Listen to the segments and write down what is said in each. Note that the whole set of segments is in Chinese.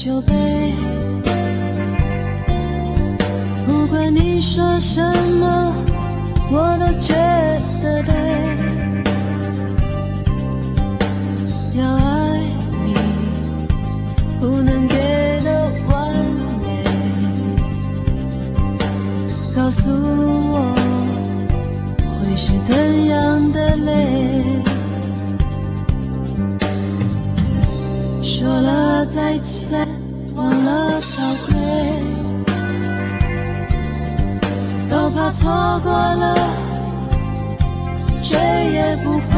酒杯，不管你说什么，我都觉得对。要爱你，不能给的完美，告诉我会是怎样的累。说了再见，忘了早归，都怕错过了，追也不回。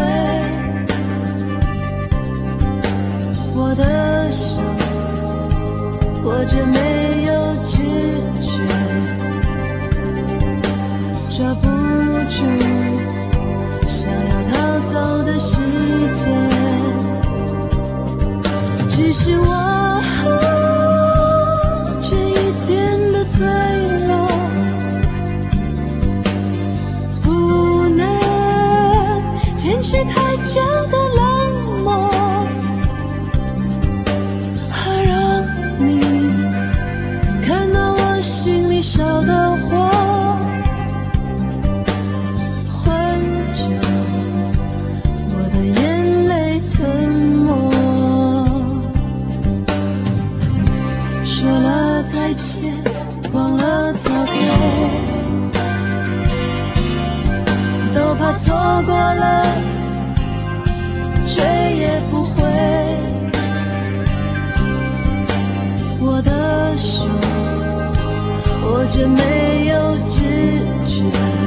我的手握着没有知觉，抓不住想要逃走的时间。只是我这一点的脆弱，不能坚持太久的冷漠，而让你看到我心里烧的火，混着我的眼泪吞没。说了再见，忘了早归，都怕错过了，追也不回。我的手握着没有知觉，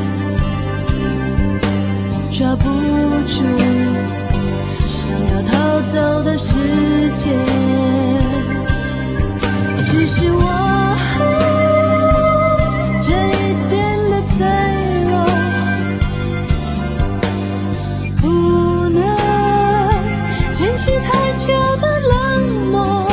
抓不住想要逃走的时间。只是我这一点的脆弱，不能坚持太久的冷漠，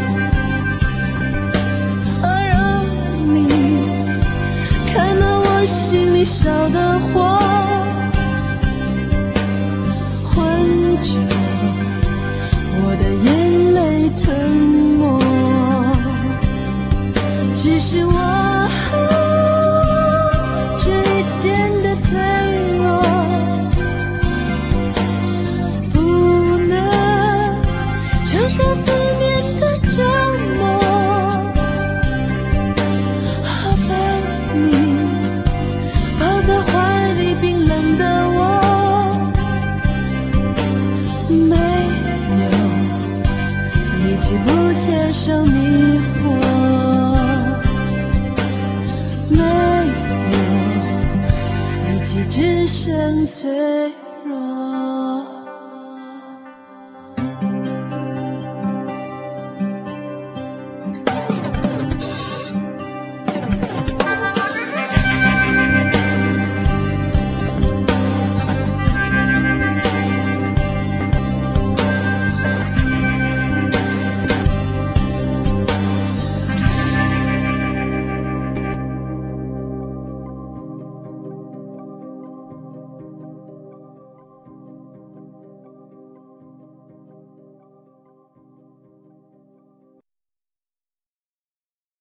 而让你看到我心里烧的火，混着我的眼泪吞没。只是我这一点的脆弱，不能承受思念的折磨，被你抱在怀里冰冷的我，没有力气不接受迷惑，只剩脆弱。